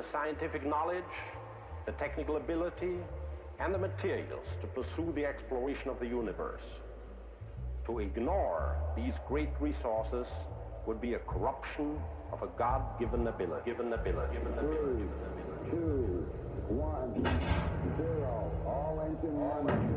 scientific knowledge, the technical ability, and the materials to pursue the exploration of the universe. To ignore these great resources would be a corruption of a God-given ability. 3, 2, 1, 0. All engine running.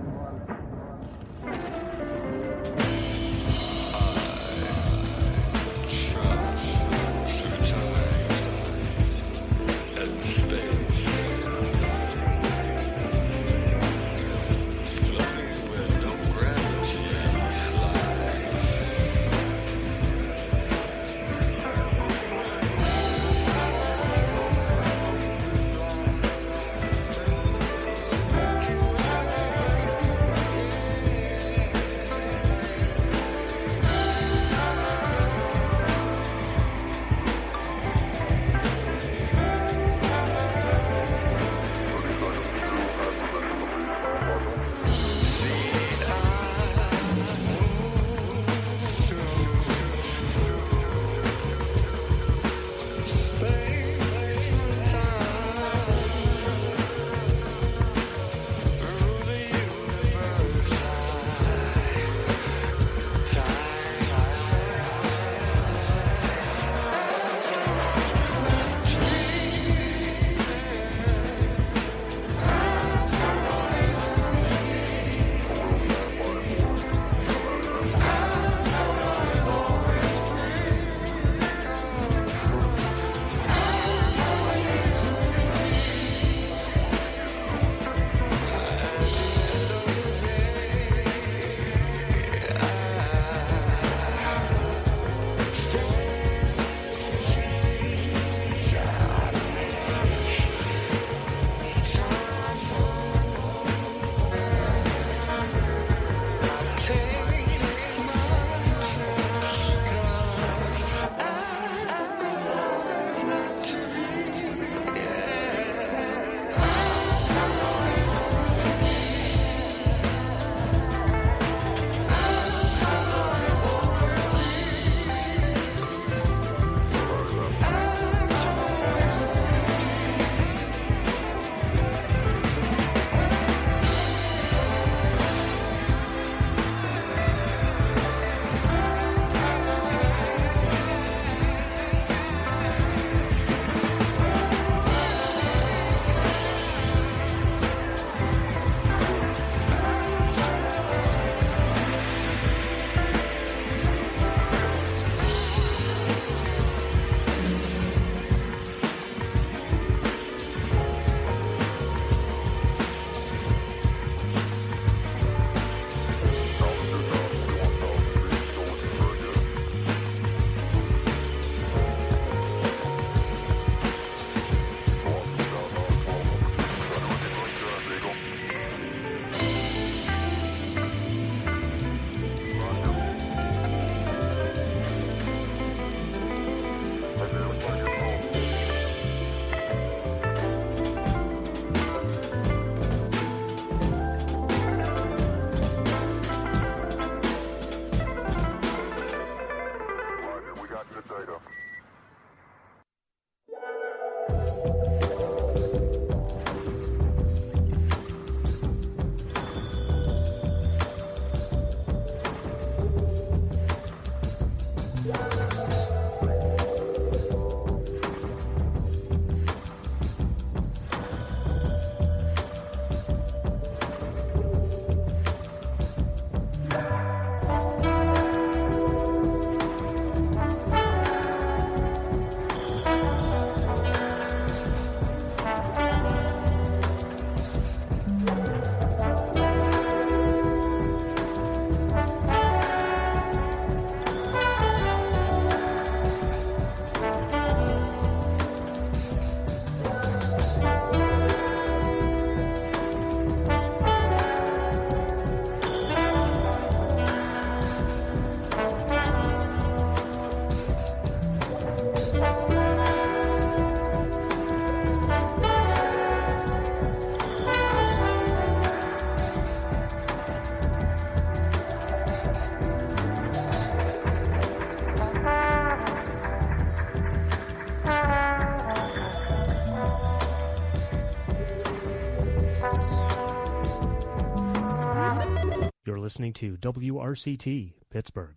listening to WRCT, Pittsburgh.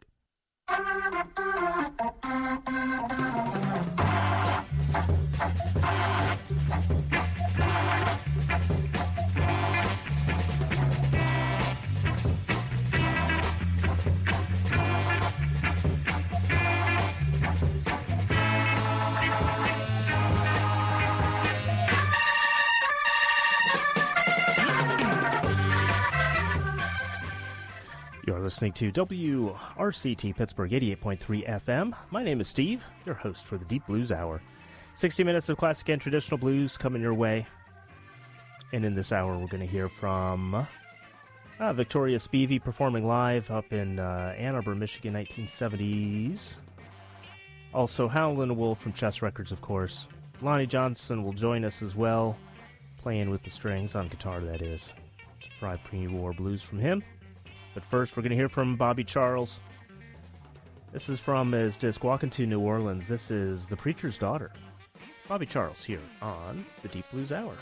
You're listening to WRCT Pittsburgh 88.3 FM. My name is Steve, your host for the Deep Blues Hour. 60 minutes of classic and traditional blues coming your way. And in this hour, we're going to hear from Victoria Spivey performing live up in Ann Arbor, Michigan, 1970s. Also, Howlin' Wolf from Chess Records, of course. Lonnie Johnson will join us as well, playing with the strings, on guitar, that is. Fried pre-war blues from him. But first, we're going to hear from Bobby Charles. This is from his disc, Walking to New Orleans. This is The Preacher's Daughter. Bobby Charles here on the Deep Blues Hour.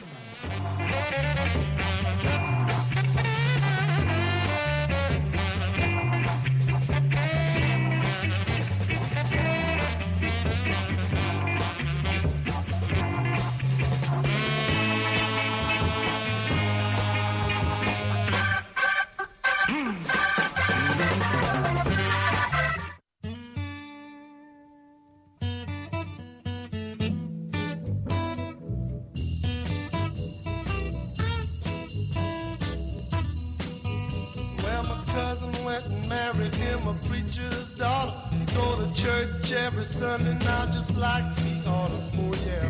Every Sunday now, just like he ought to, oh yeah.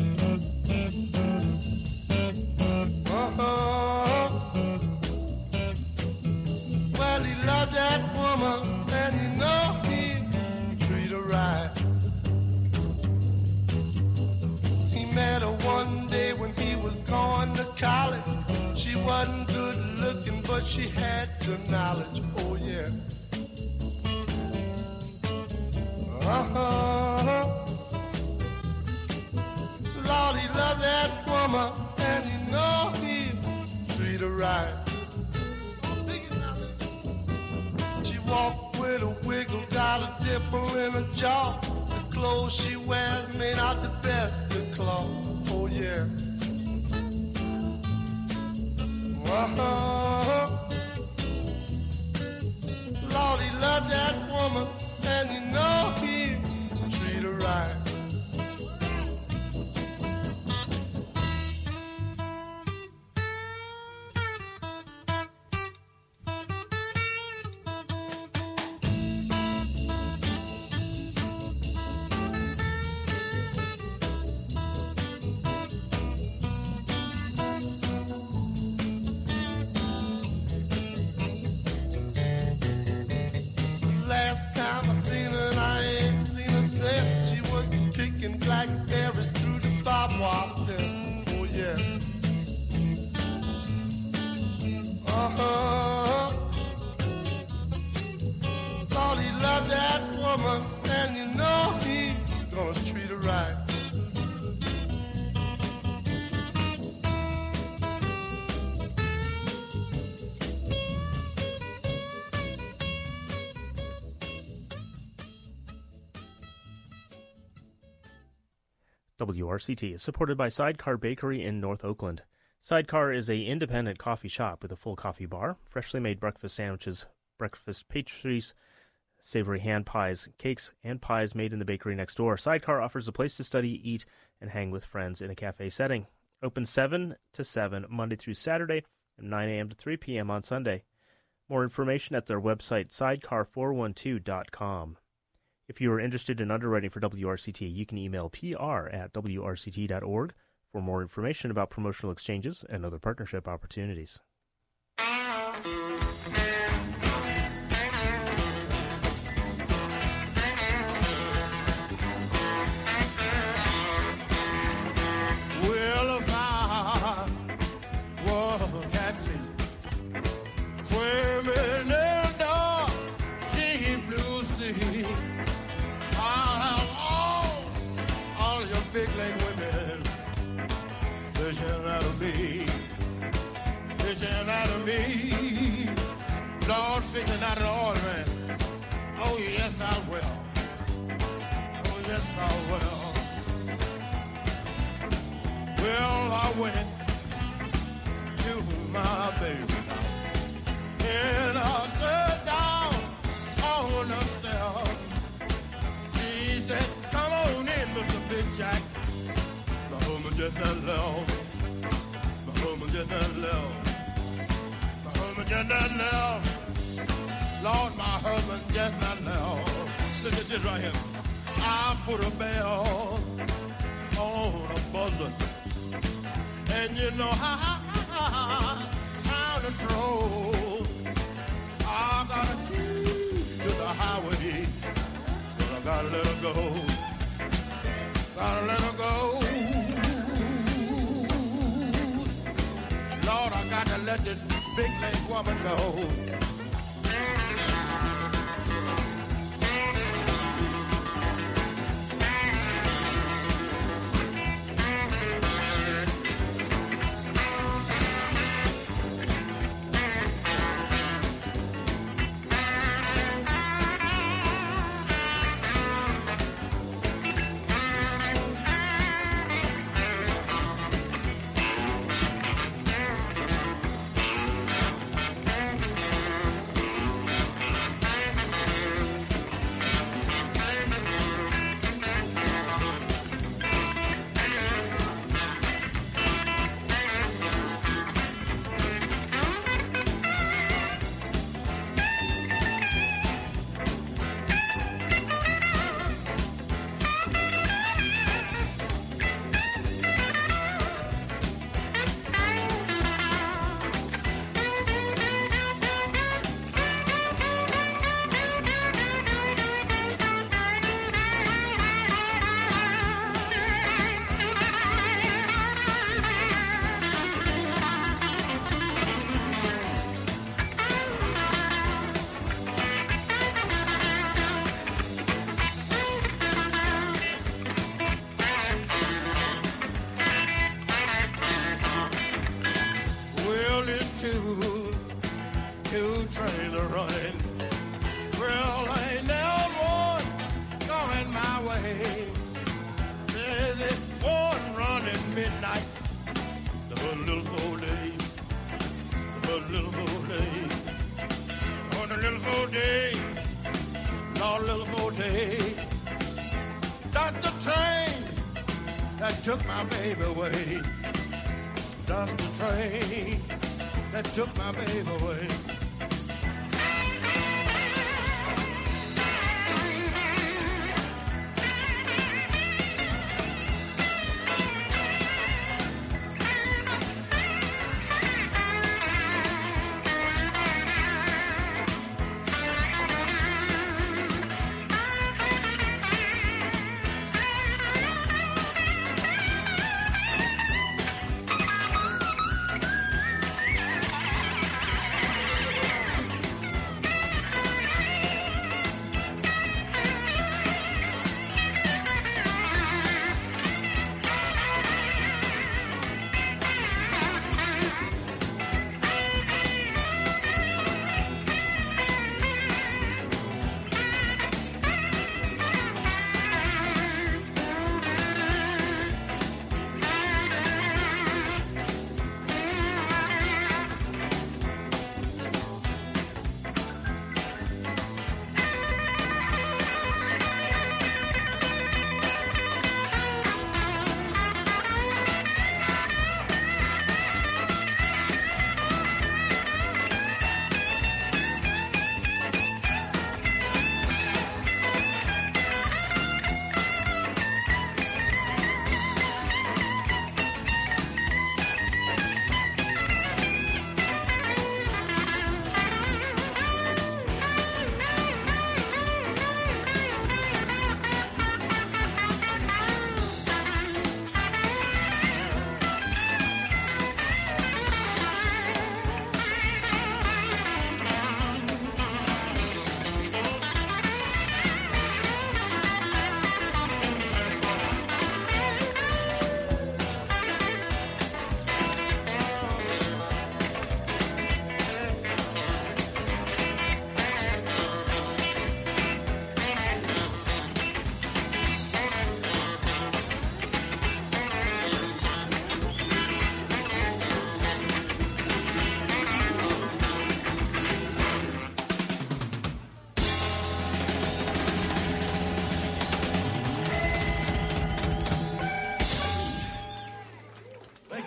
Well, he loved that woman, and you know he treat her right. He met her one day when he was going to college. She wasn't good looking, but she had the knowledge, oh yeah. Lord, he loved that woman, and you know he treat her right. She walked with a wiggle, got a dimple in her jaw. The clothes she wears made out the best of cloth, oh yeah. Lord, he loved that woman, and you know he treat her right. Blackberries through the barbed wire fence, oh yeah. Lord, he loved that woman, and you know he gonna treat her right. WRCT is supported by Sidecar Bakery in North Oakland. Sidecar is an independent coffee shop with a full coffee bar, freshly made breakfast sandwiches, breakfast pastries, savory hand pies, cakes, and pies made in the bakery next door. Sidecar offers a place to study, eat, and hang with friends in a cafe setting. Open 7 to 7 Monday through Saturday and 9 a.m. to 3 p.m. on Sunday. More information at their website, sidecar412.com. If you are interested in underwriting for WRCT, you can email pr@wrct.org for more information about promotional exchanges and other partnership opportunities. Well, if I was a taxi, swimming in the deep blue sea, I'll have all your big leg women fishing out of me, fishing out of me. Lord, fixing out an oil, man. Oh, yes, I will. Oh, yes, I will. Well, I went to my baby now, and I sat down on the step. She said, come on in, Mr. Big Jack. My husband just not left. My husband just not left. My husband just not left. Lord, my husband just not left. Listen to this right here. I put a bell on a buzzer. And you know how trying to throw. I got a key to the highway, but I gotta let her go. Gotta let her go. Lord, I got to let this big leg woman go. Two trains are running. Well, ain't never one going my way. There's this one running midnight. The little old day. The little old day. Oh, the little old day. Lord, little old day. That's the train that took my baby away. That's the train that took my baby away.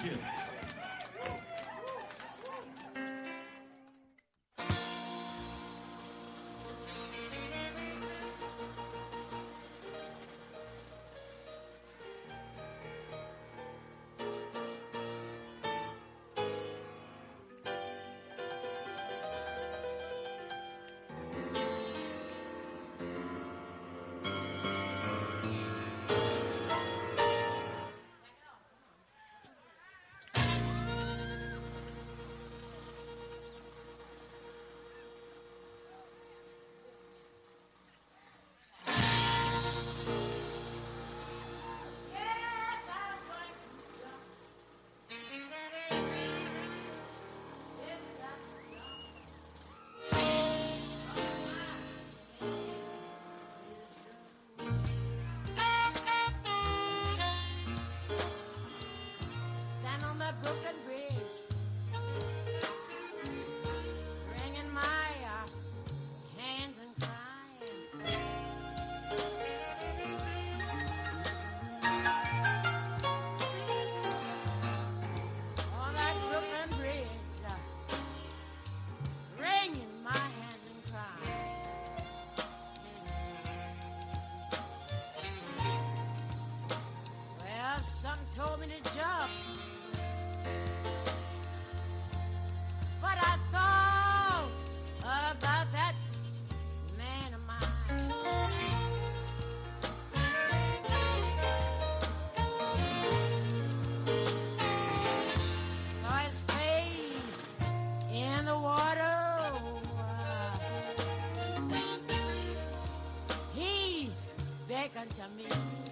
you. Told me to jump, but I thought about that man of mine. Saw his face in the water. He beckoned to me.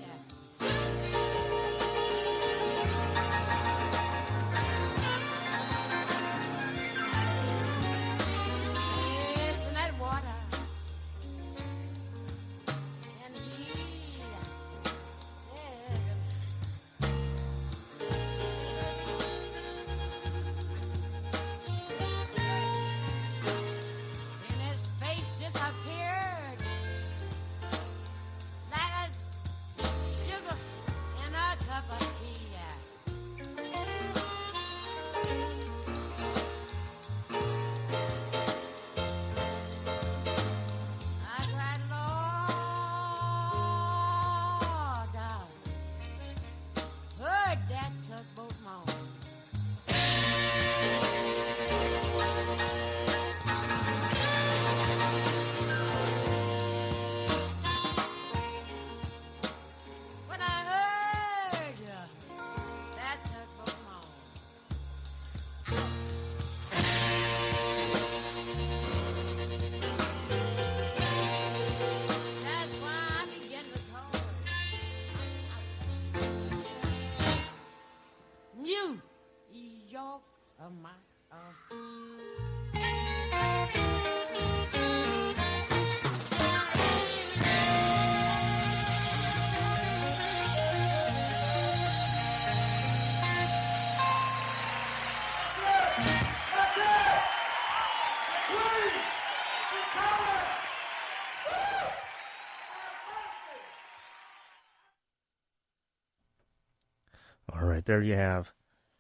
All right, there you have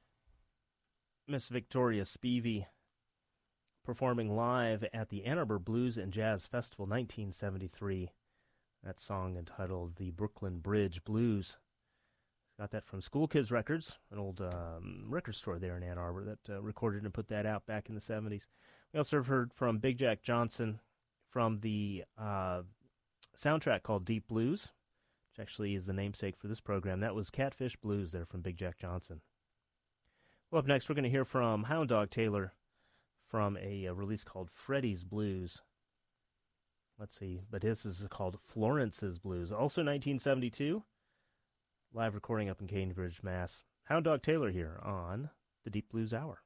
Miss Victoria Spivey performing live at the Ann Arbor Blues and Jazz Festival 1973. That song entitled The Brooklyn Bridge Blues. Got that from School Kids Records, an old record store there in Ann Arbor that recorded and put that out back in the 70s. We also heard from Big Jack Johnson from the soundtrack called Deep Blues, which actually is the namesake for this program. That was Catfish Blues there from Big Jack Johnson. Well, up next, we're going to hear from Hound Dog Taylor from a release called Freddie's Blues. Let's see, but this is called Florence's Blues. Also 1972, live recording up in Cambridge, Mass. Hound Dog Taylor here on the Deep Blues Hour.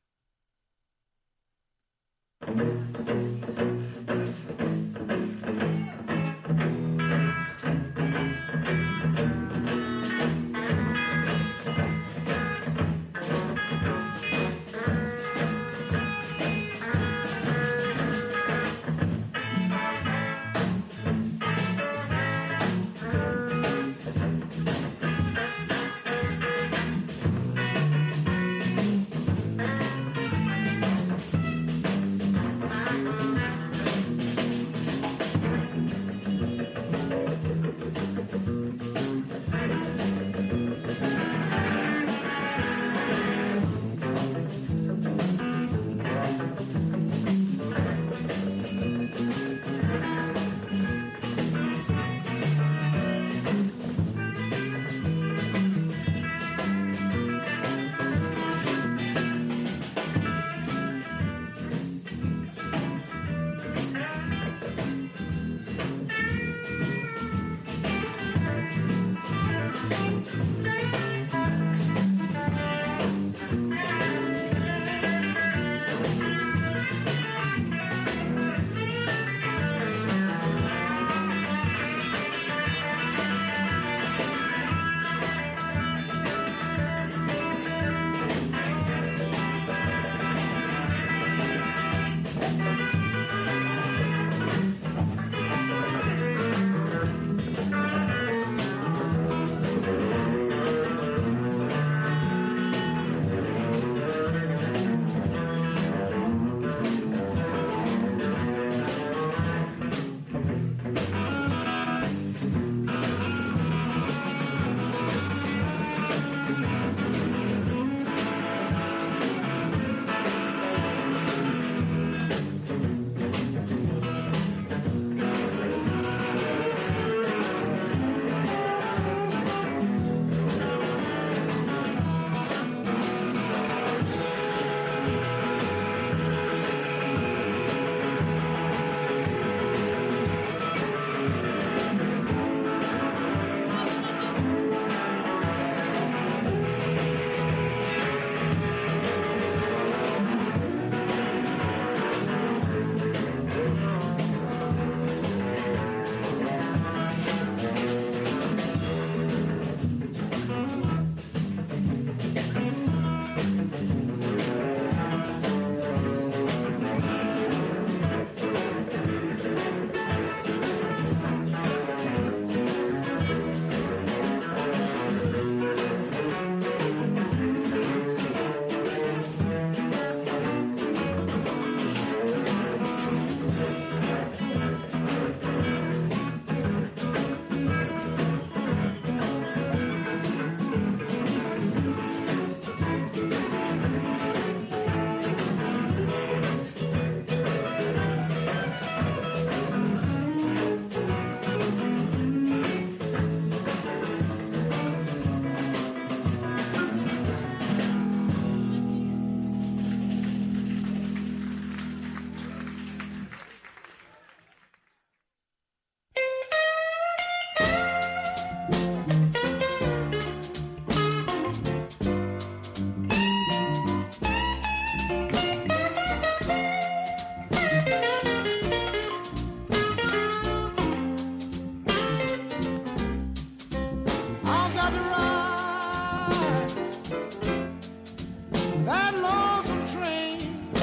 that lonesome train.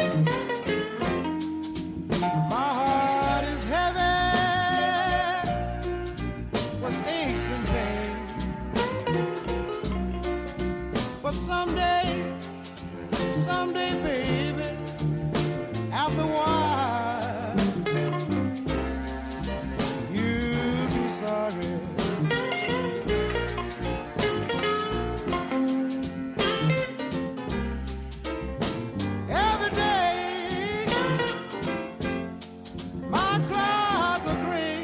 My heart is heavy with aches and pain. But someday, baby, after a while, you'll be sorry. Every day, my clouds are gray.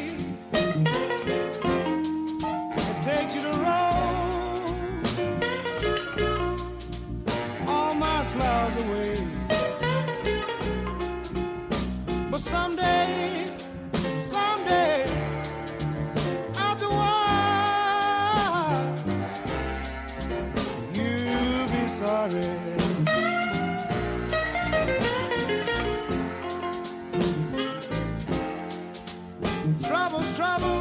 It takes you to roll all my clouds away. But someday, after a while, you'll be sorry. Trouble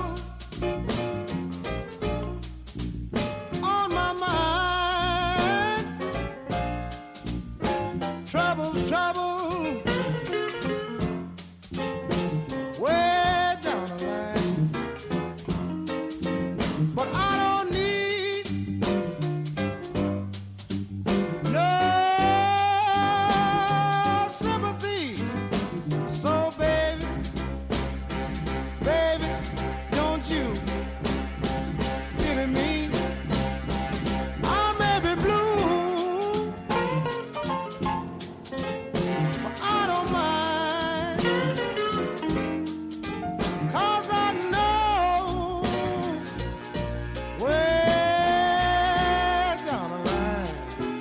on my mind. Trouble way down the line. But I don't need no sympathy. So baby, don't you pity me? I may be blue, but I don't mind, 'cause I know way down the line.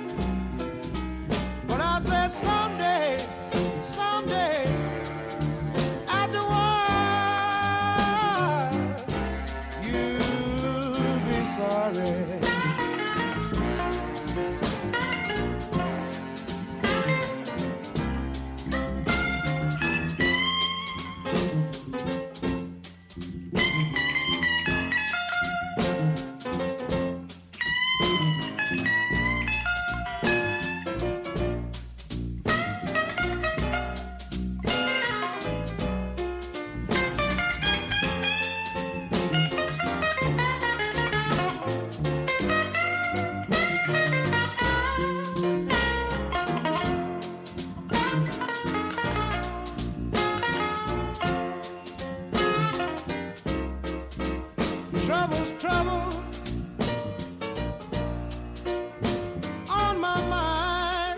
But I said someday, after a while, you'll be sorry. Trouble on my mind.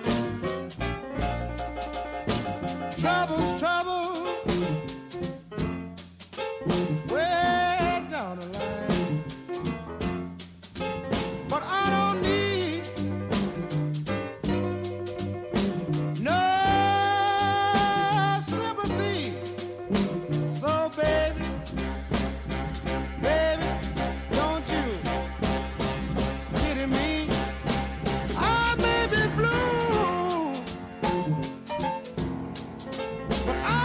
Trouble way down the line. But I don't need no sympathy. So baby, don't you pity me? I may be blue, but I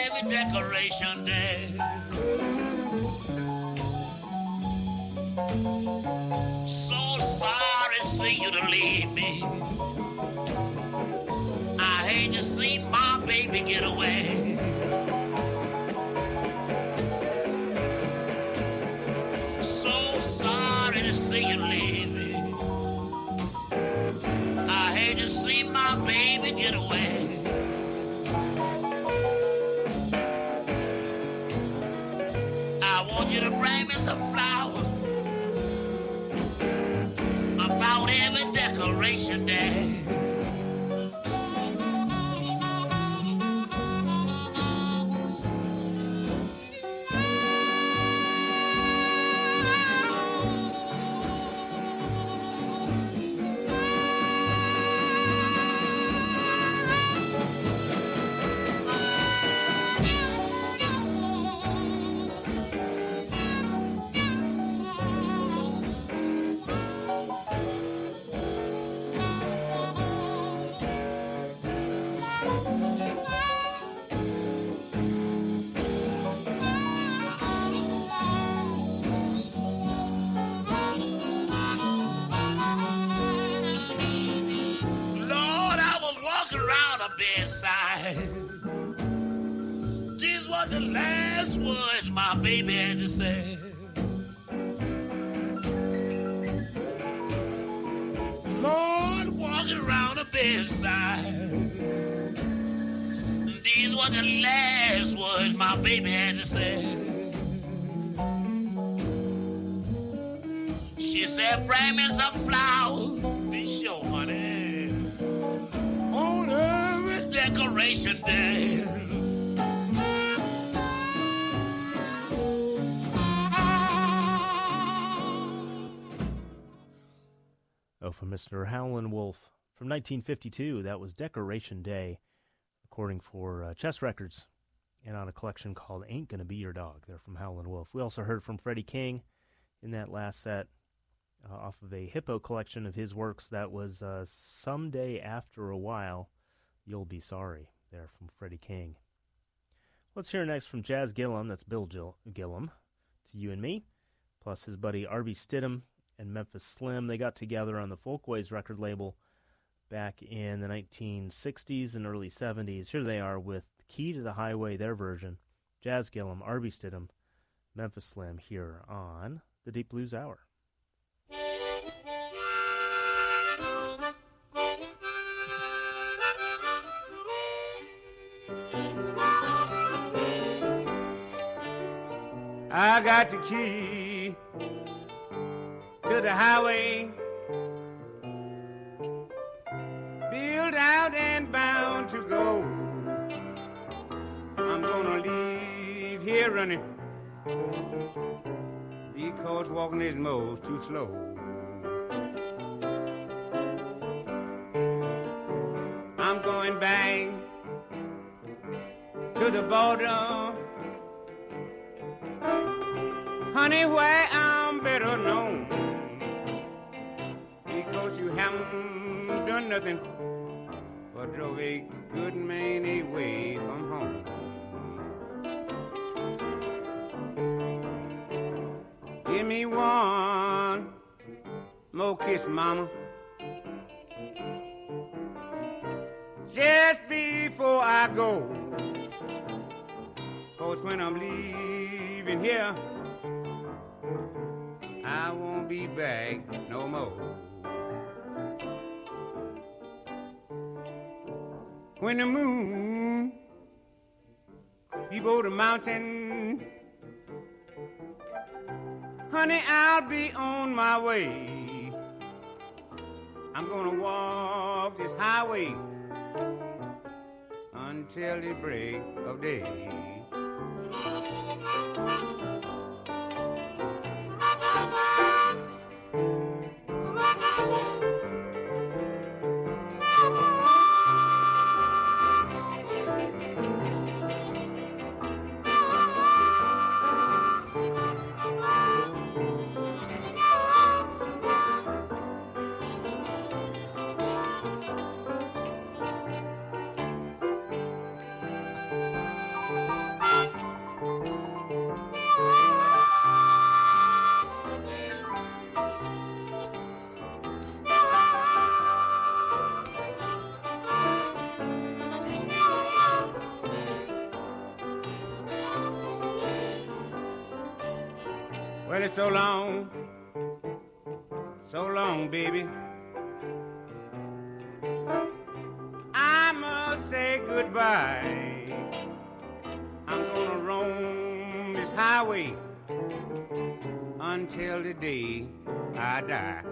every decoration day. So sorry to see you to leave me. I hate to see my baby get away. So sorry to see you leave me. I hate to see my baby get away. I want you to bring me some flowers about every decoration day. These were the last words my baby had to say. Lord, walking around the bedside. These were the last words my baby had to say. She said, bring me some flowers. Be sure, honey. On every decoration day. Oh, from Mr. Howlin' Wolf from 1952. That was Decoration Day, recording for Chess Records, and on a collection called Ain't Gonna Be Your Dog. They're from Howlin' Wolf. We also heard from Freddie King in that last set, off of a Hippo collection of his works. That was Someday After a While, You'll Be Sorry, there from Freddie King. Let's hear next from Jazz Gillum, that's Bill Gillum, to You and Me, plus his buddy Arby Stidham and Memphis Slim. They got together on the Folkways record label back in the 1960s and early 70s. Here they are with Key to the Highway, their version. Jazz Gillum, Arby Stidham, Memphis Slim here on the Deep Blues Hour. I got the key to the highway, built out and bound to go. I'm gonna leave here running because walking is most too slow. I'm going back to the border, honey, where I'm better known, because you haven't done nothing but drove a good man away from home. Give me one more kiss, mama, just before I go, 'cause when I'm leaving here, I won't be back no more. When the moon be over the mountain, honey, I'll be on my way. I'm gonna walk this highway until the break of day. Well, it's so long, baby. I must say goodbye. I'm gonna roam this highway until the day I die.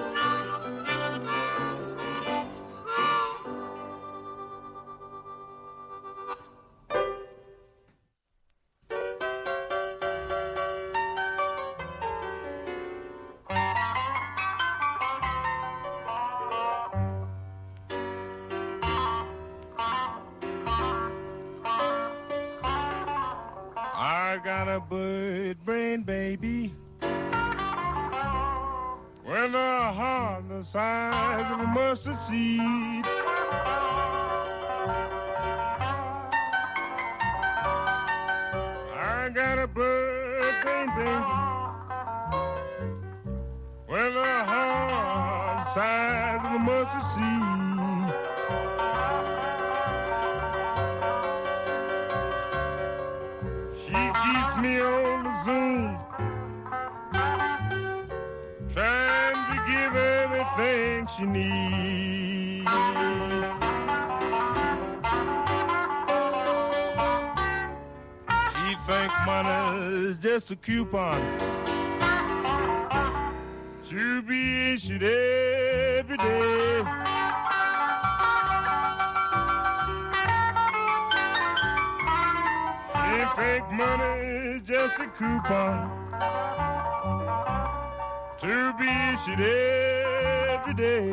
I got a bird brain baby with a heart the size of a mustard seed. I got a bird brain baby with a heart the size of a mustard seed. Keeps me on the Zoom, trying to give everything she needs. She think money is just a coupon to be issued every day. Fake money is just a coupon to be issued every day.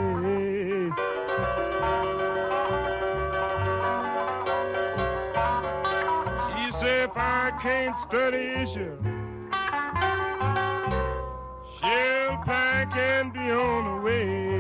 She said if I can't study issue, she'll pack and be on the way.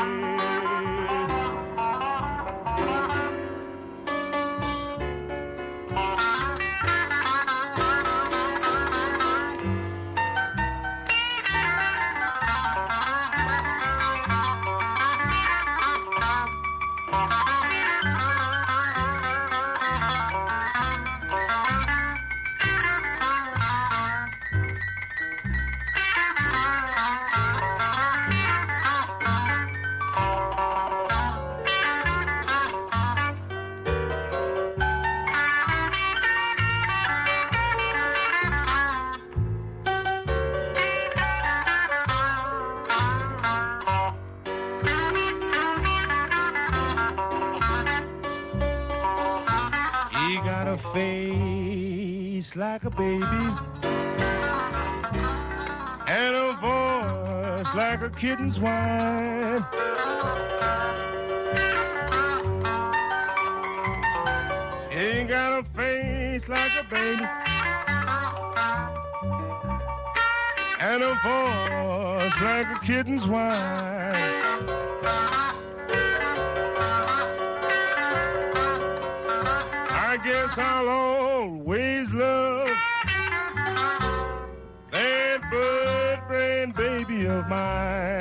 Face like a baby and a voice like a kitten's whine. She ain't got a face like a baby and a voice like a kitten's whine. I guess I'll always love that bird brain baby of mine.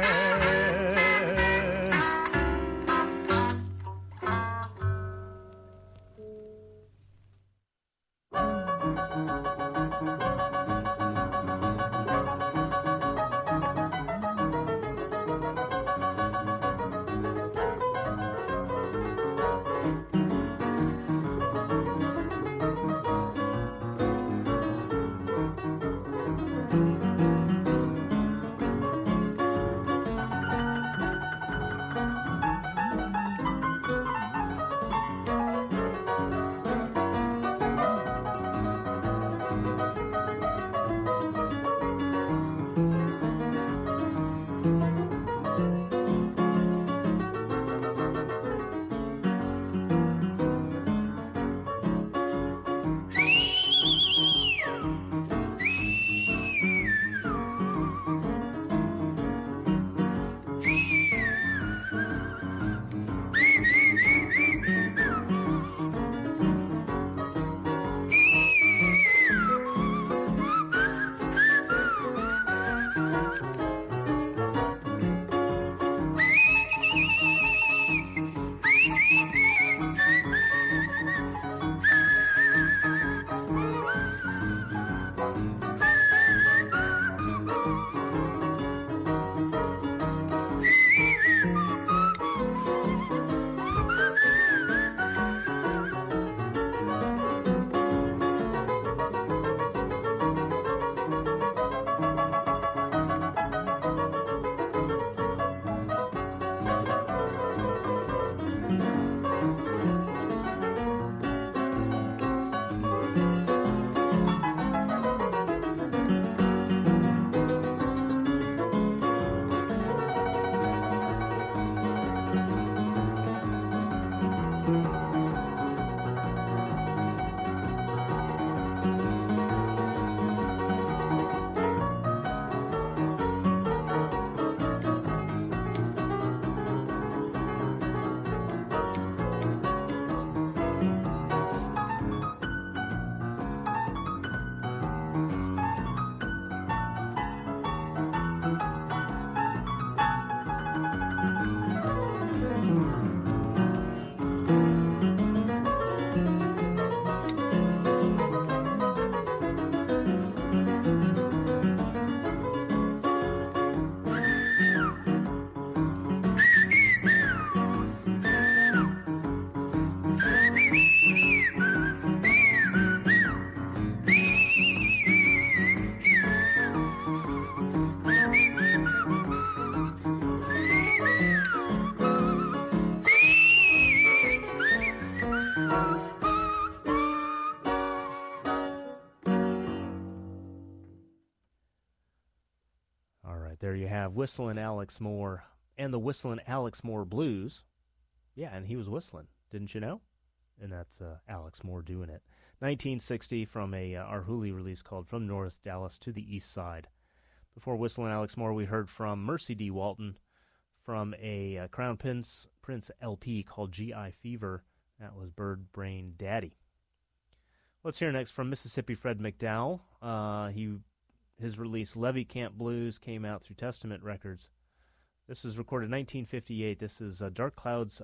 right, there you have Whistlin' Alex Moore and the Whistlin' Alex Moore Blues. Yeah, and he was whistling, didn't you know? And that's Alex Moore doing it. 1960 from a Arhoolie release called From North Dallas to the East Side. Before Whistlin' Alex Moore, we heard from Mercy D. Walton from a Crown Prince LP called G.I. Fever. That was Bird Brain Daddy. Let's hear next from Mississippi Fred McDowell. His release Levee Camp Blues came out through Testament Records. This was recorded in 1958. This is Dark Clouds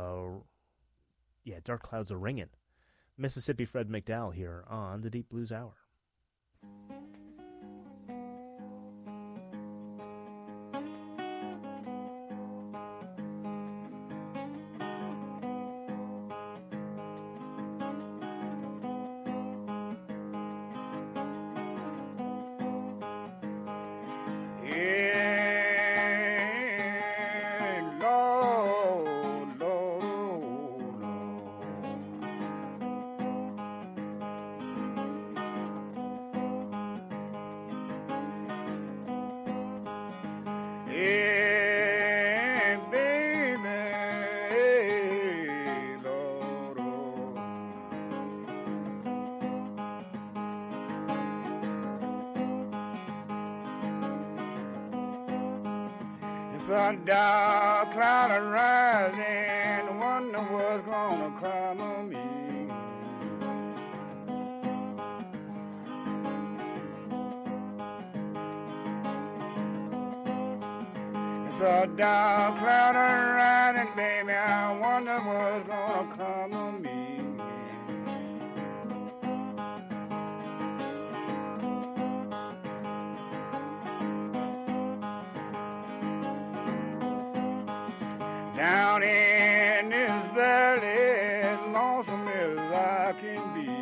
A-Ringin'. Mississippi Fred McDowell here on the Deep Blues Hour. A dark cloud arising, wonder what's gonna come of me. It's a dark cloud arising, baby, I wonder what's gonna come of me. Down in this valley, as lonesome as I can be.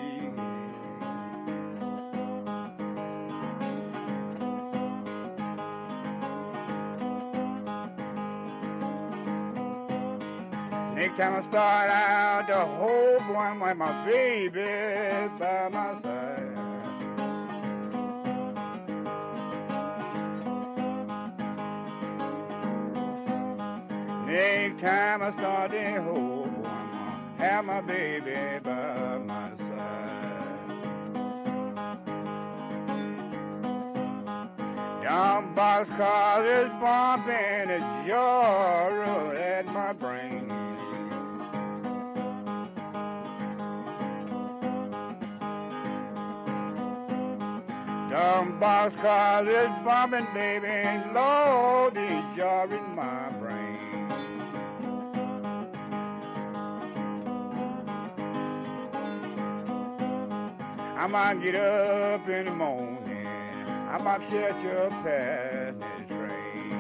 Next time I start out to hold one with my baby by my side. Next time I start to hold one, have my baby by my side. Down boxcar is bumping a jar at my brain. Down boxcar is bumping, baby, Lord, the jar in my brain. I might get up in the morning, I might catch a passing train.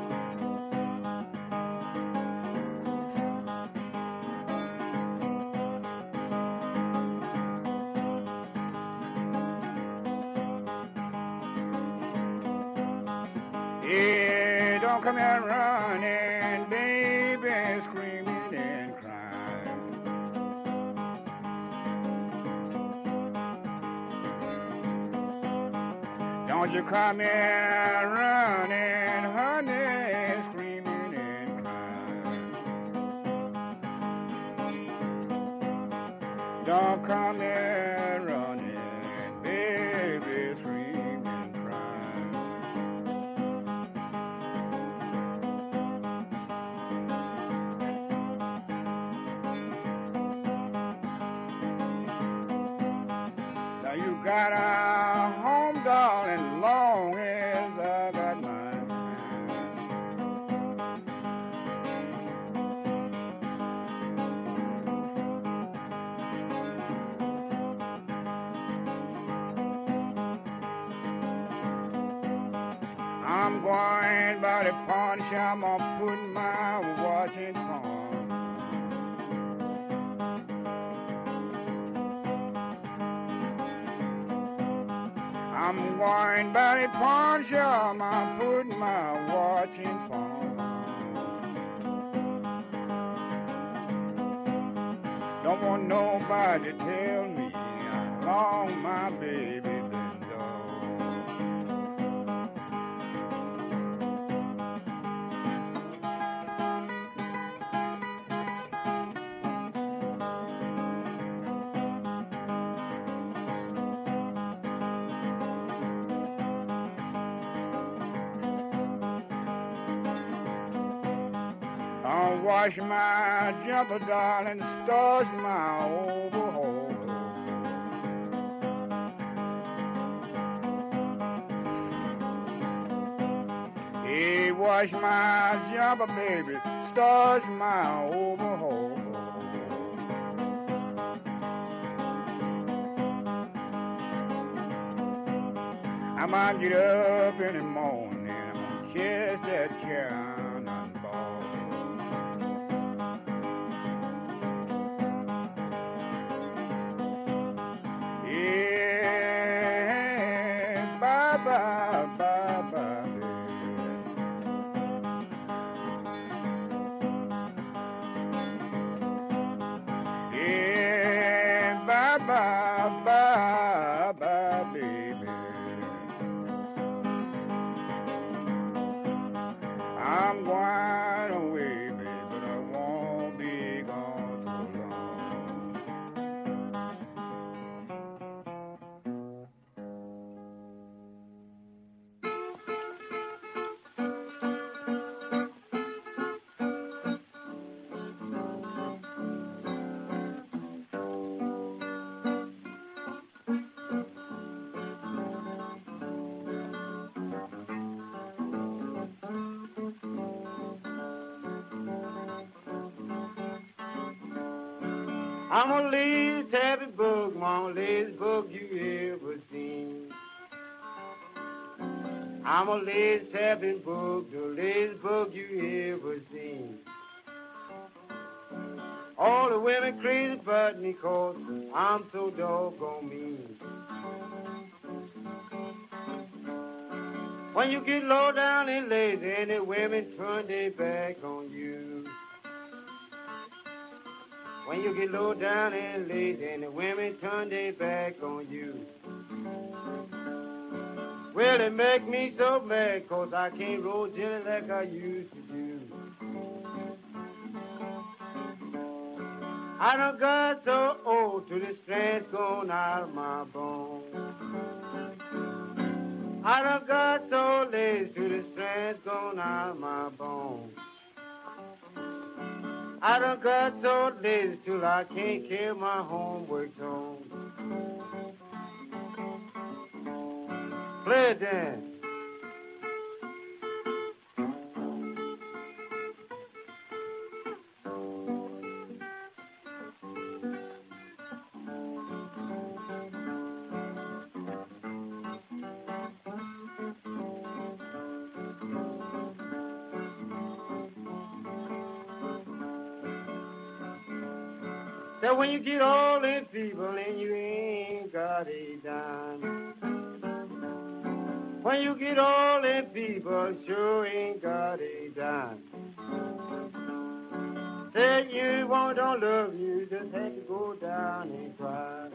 Yeah, don't come here running, baby, screaming and crying. Don't you come here running, honey, screaming and crying. Don't come here running, baby, screaming and crying. Now you got a home, darling, long as I got mine. I'm going by the pawn shop, I'm putting my watch in pawn. I'm going by the pawn shop, I'm putting my watch in pawn. Don't want nobody to tell me how long my baby been gone. gonna wash my jumper, darling, starch my overhaul. Hey, wash my jumper, baby, starch my overhaul. I might get up in the morning, I'm gonna kiss that cannon ball. Yeah, bye bye, bye bye, baby. Yeah, bye bye, bye bye, baby. I'm going away, baby, but I won't be gone so long. I'm a lazy happy bug, mama, lazy bug you ever seen. I'm a lazy happy bug, the lazy bug you ever seen. All the women crazy about me 'cause I'm so doggone mean. When you get low down and lazy and the women turn their back on you. When you get low down and lazy and the women turn their back on you. Well, it make me so mad 'cause I can't roll jelly like I used to do. I done got so old till the strength's gone out of my bones. I done got so lazy till the strength's gone out of my bones. I done got so lazy till I can't carry my homework home. Play it then. That when you get old and feeble and you ain't got a dime. When you get old and feeble, sure ain't got a dime. Said you want don't love you, just have to go down and cry.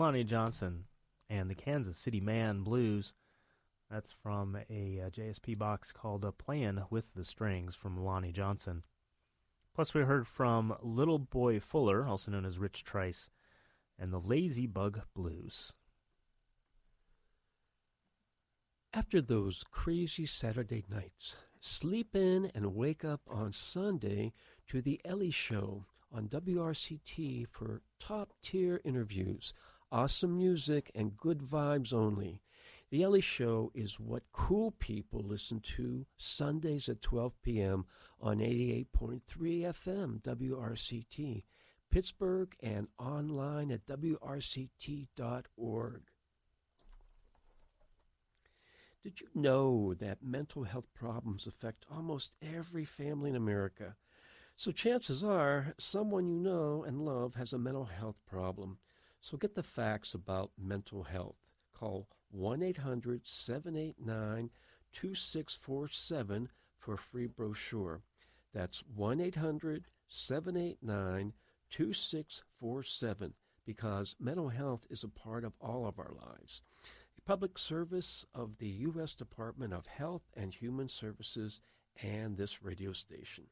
Lonnie Johnson and the Kansas City Man Blues. That's from a JSP box called Playin' with the Strings from Lonnie Johnson. Plus we heard from Little Boy Fuller, also known as Rich Trice, and the Lazy Bug Blues. After those crazy Saturday nights, sleep in and wake up on Sunday to The Ellie Show on WRCT for top-tier interviews, awesome music, and good vibes only. The Ellie Show is what cool people listen to Sundays at 12 p.m. on 88.3 FM WRCT, Pittsburgh, and online at WRCT.org. Did you know that mental health problems affect almost every family in America? So chances are someone you know and love has a mental health problem. So get the facts about mental health. Call 1-800-789-2647 for a free brochure. That's 1-800-789-2647 because mental health is a part of all of our lives. A public service of the U.S. Department of Health and Human Services and this radio station.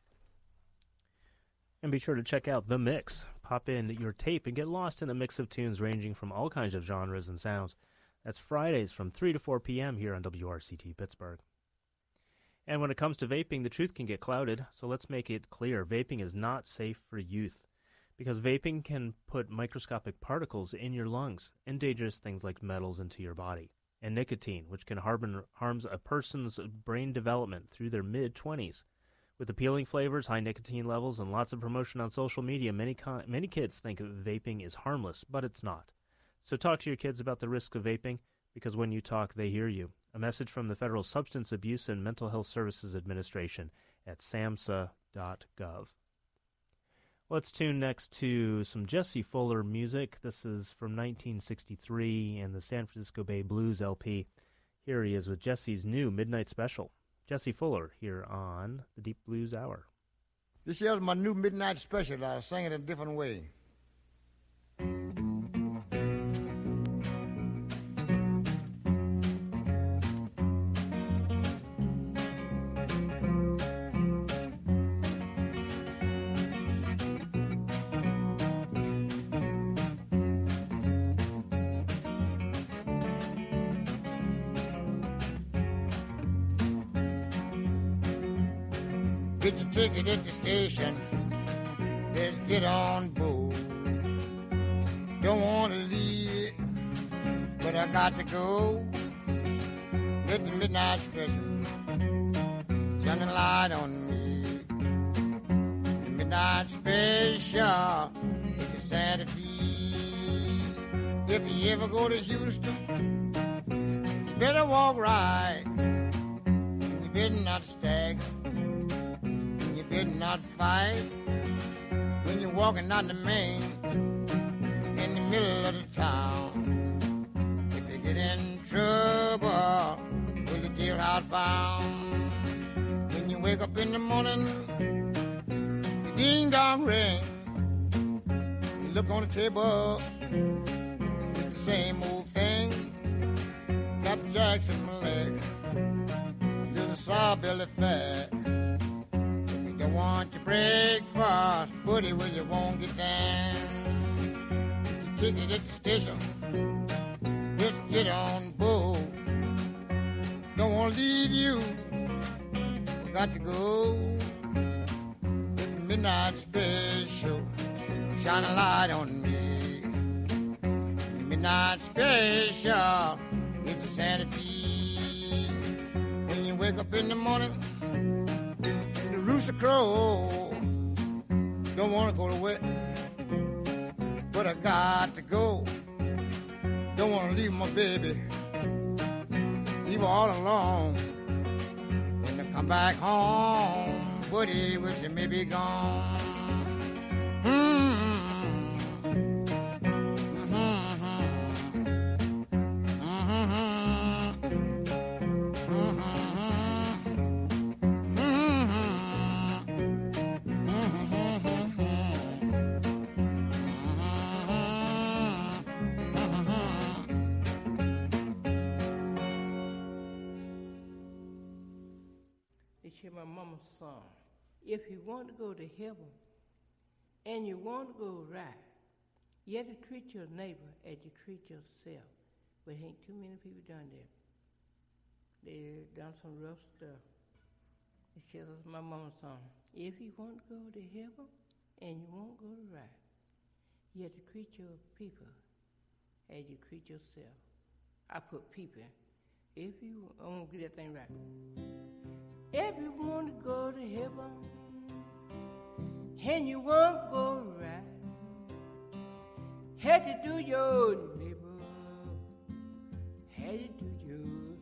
And be sure to check out The Mix. Pop in your tape and get lost in a mix of tunes ranging from all kinds of genres and sounds. That's Fridays from 3 to 4 p.m. here on WRCT Pittsburgh. And when it comes to vaping, the truth can get clouded, so let's make it clear. Vaping is not safe for youth because vaping can put microscopic particles in your lungs and dangerous things like metals into your body. And nicotine, which can harms a person's brain development through their mid-20s. With appealing flavors, high nicotine levels, and lots of promotion on social media, many kids think vaping is harmless, but it's not. So talk to your kids about the risks of vaping, because when you talk, they hear you. A message from the Federal Substance Abuse and Mental Health Services Administration at samhsa.gov. Let's tune next to some Jesse Fuller music. This is from 1963 and the San Francisco Bay Blues LP. Here he is with Jesse's new Midnight Special. Jesse Fuller here on the Deep Blues Hour. This here's my new Midnight Special. I sing it a different way. Get your ticket at the station. Let's get on board. Don't want to leave it, but I got to go. Let the midnight special shine a light on me. The midnight special is the Santa Fe. If you ever go to Houston, you better walk right. And you better not stagger. You better not fight when you're walking on the main in the middle of the town. If you get in trouble with the jailhouse bound, when you wake up in the morning, the ding dong ring. You look on the table, it's the same old thing. Flapjacks in my leg, little sawbelly fat. Don't want your breakfast, buddy, where you won't get down. Get your ticket at the station, just get on board. Don't want to leave you, got to go. It's the midnight special, shine a light on me. The midnight special, it's the Santa Fe. When you wake up in the morning, rooster crow, don't want to go to work, but I got to go. Don't want to leave my baby, leave her all alone. When I come back home, buddy, wish you may be gone. to my mama's son. If you want to go to heaven and you want to go right, you have to treat your neighbor as you treat yourself. But ain't too many people done that. They done some rough stuff. It says my mama's son. If you want to go to heaven and you want to go to right, you have to treat your people as you treat yourself. I put people. If you, I want to get that thing right. If you want to go to heaven and you want to go right, had to do your neighbor, had to do yours.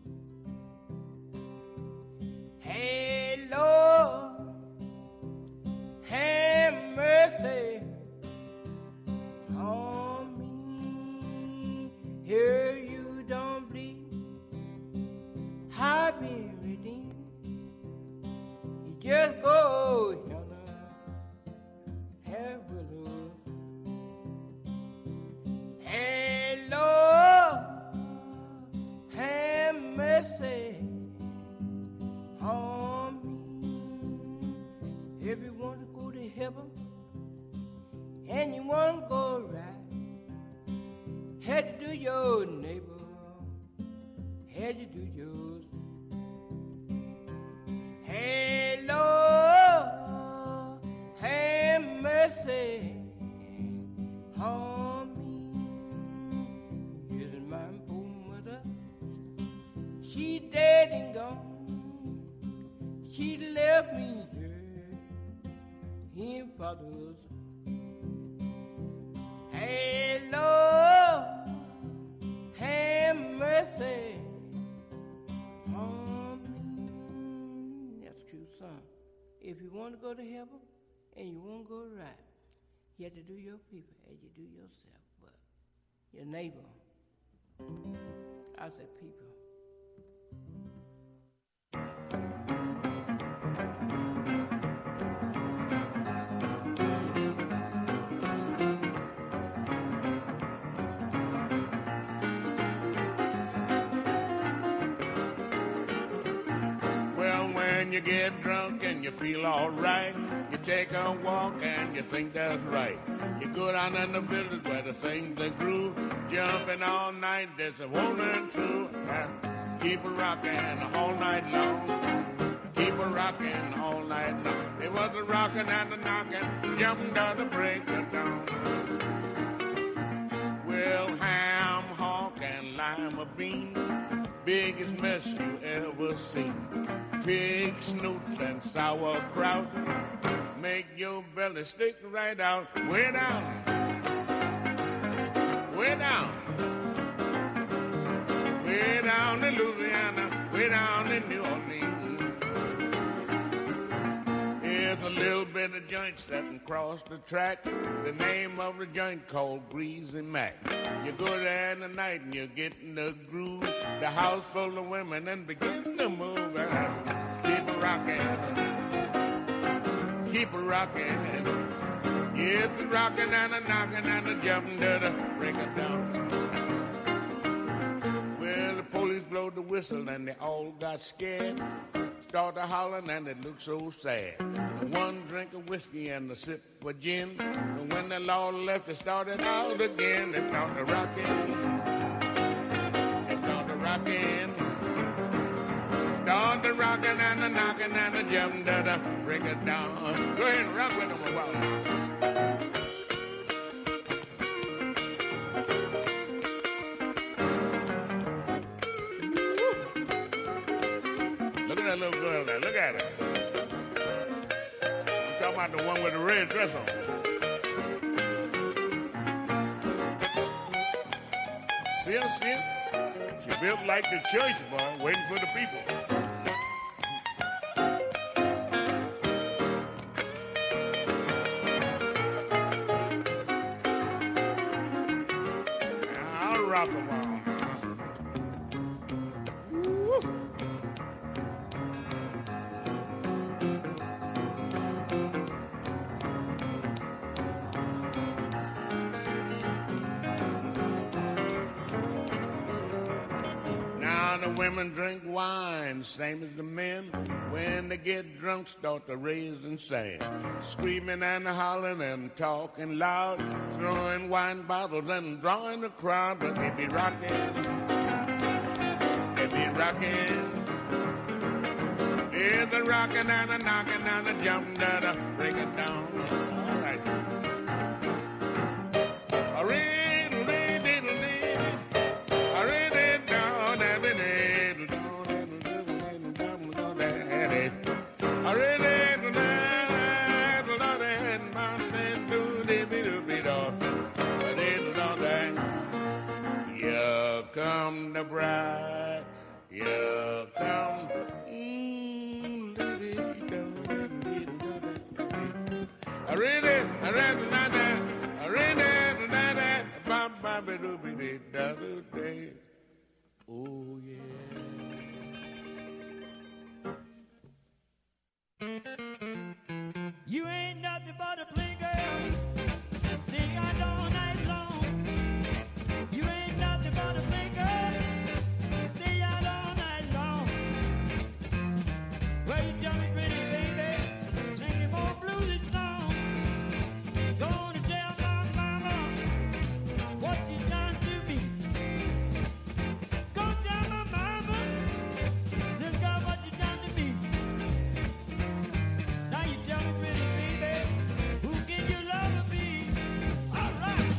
Hey, Lord, have mercy on me. Here you don't bleed. I've been redeemed. You just go yonder, have willow. Hey, Lord, have mercy on me. If you want to go to heaven and you want to go right, had to do your neighbor, had to do yours. Hey, Lord, have mercy on me. Here's my poor mother. She dead and gone. She left me here in father's. Hey, Lord, have mercy on me. That's true, son. If you want to go to heaven and you want to go right, you have to do your people as you do yourself. But your neighbor, I said people. When you get drunk and you feel all right, you take a walk and you think that's right. You go down in the village where the things they grew, jumping all night, there's a one and two. Keep a rocking all night long. Keep a rocking all night long. It was a rocking and a knocking, jumping down the break of dawn. Well, ham, hawk, and lima bean, biggest mess you ever seen. Pig snoots and sauerkraut make your belly stick right out. Way down, way down, way down in Louisiana, way down in New Orleans. There's a little bit of joint setting across the track. The name of the joint called Greasy Mac. You go there in the night and you get in the groove. The house full of women and begin to move. Keep a rockin', keep a rockin'. Yes, a rockin' and a knockin' and a jumpin' to the break of dawn. Well, the police blowed the whistle and they all got scared. Started hollering and it looked so sad. One drink of whiskey and a sip of gin. And when the law left, they started out again. They started rocking. They started rocking. Started rocking and a knocking and a jumping to the break it down. Go ahead and rock with them a while now. Look at that little girl there. Look at her. I'm talking about the one with the red dress on. See her, see her? She built like the church, boy, waiting for the people. I'll rock them all. Now the women drink wine, same as the men. When they get drunk, start to raise and sing, screaming and hollering and talking loud, throwing wine bottles and drawing the crowd. But they be rocking, they be rocking. Yeah, the rocking and the knocking and the jumping and the breaking down. All right. Here come the bride, here come. Oh yeah. You ain't nothing but a play girl, sing out all night long. You ain't nothing but a play girl, stay out all night long. Well, you tell me pretty baby, sing your more bluesy song. Gonna tell my mama what you done to me. Go tell my mama, this girl what you done to me. Now you tell me pretty baby, who can you love to be? All right.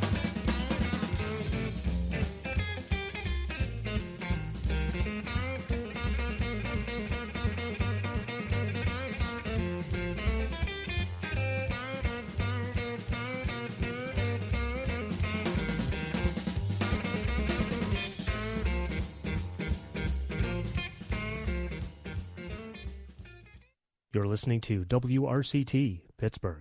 You're listening to WRCT Pittsburgh.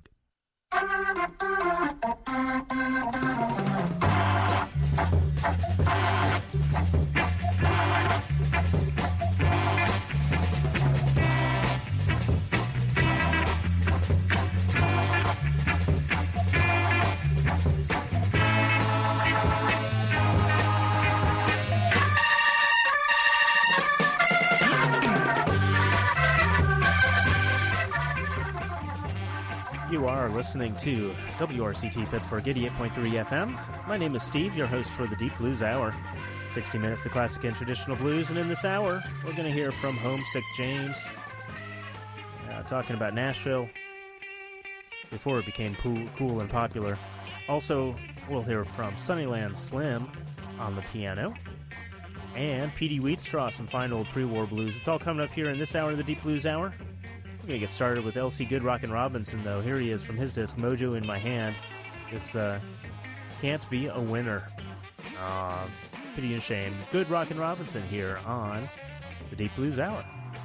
You are listening to WRCT Pittsburgh 88.3 FM. My name is Steve, your host for the Deep Blues Hour. 60 minutes of classic and traditional blues, and in this hour, we're going to hear from Homesick James, talking about Nashville before it became cool and popular. Also, we'll hear from Sunnyland Slim on the piano, and Petey Wheatstraw, some fine old pre-war blues. It's all coming up here in this hour of the Deep Blues Hour. We're going to get started with L.C. Good Rockin' Robinson, though. Here he is from his disc, Mojo in My Hand. This can't be a winner. Pity and shame. Good Rockin' Robinson here on the Deep Blues Hour.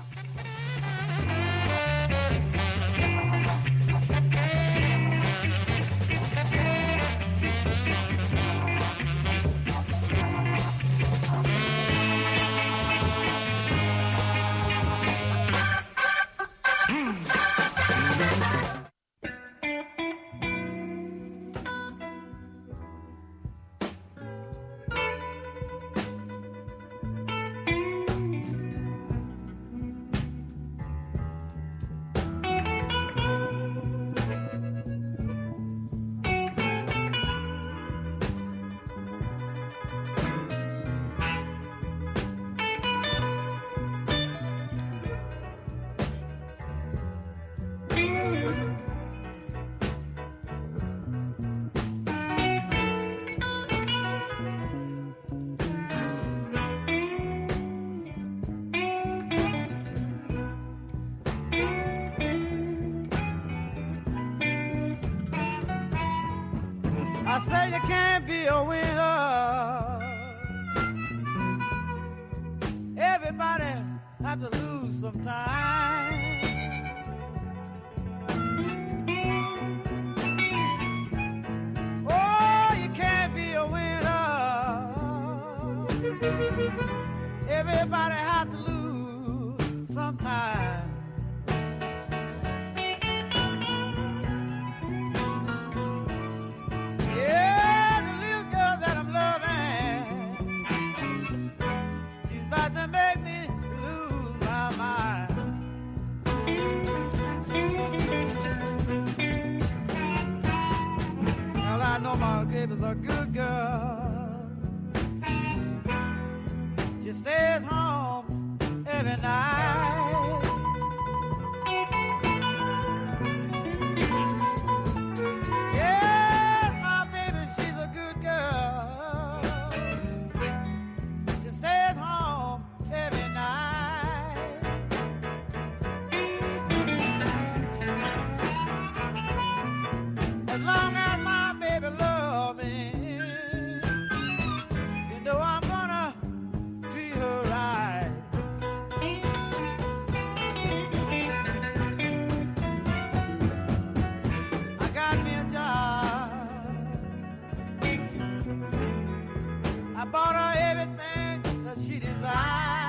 I say you can't be a winner. Everybody have to lose sometime. Oh, you can't be a winner. Everybody have to lose sometime. Yeah, the little girl that I'm loving, she's about to make baby's a good girl. She stays home every night. Yes, my baby, she's a good girl. She stays home every night. As long as my baby loves me, you know I'm gonna treat her right. I got me a job. I bought her everything that she desired.